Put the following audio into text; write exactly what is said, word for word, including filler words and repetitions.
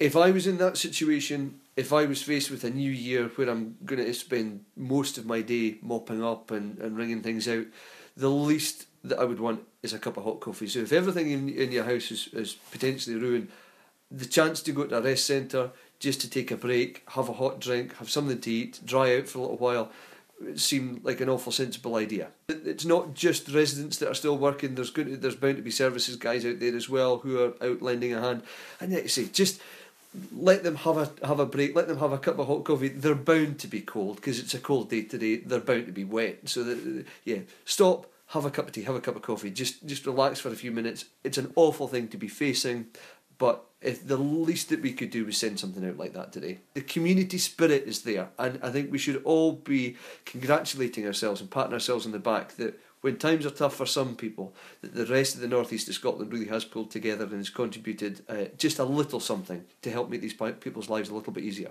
if I was in that situation, if I was faced with a new year where I'm going to spend most of my day mopping up and, and wringing things out, the least that I would want is a cup of hot coffee. So if everything in, in your house is, is potentially ruined, the chance to go to a rest centre, just to take a break, have a hot drink, have something to eat, dry out for a little while, it seemed like an awful sensible idea. It's not just residents that are still working. There's going to, there's bound to be services guys out there as well who are out lending a hand. And like I say, just let them have a have a break. Let them have a cup of hot coffee. They're bound to be cold because it's a cold day today. They're bound to be wet. So that, yeah, stop. Have a cup of tea. Have a cup of coffee. Just just relax for a few minutes. It's an awful thing to be facing, but if the least that we could do was send something out like that today. The community spirit is there, and I think we should all be congratulating ourselves and patting ourselves on the back that when times are tough for some people, that the rest of the North East of Scotland really has pulled together and has contributed uh, just a little something to help make these people's lives a little bit easier.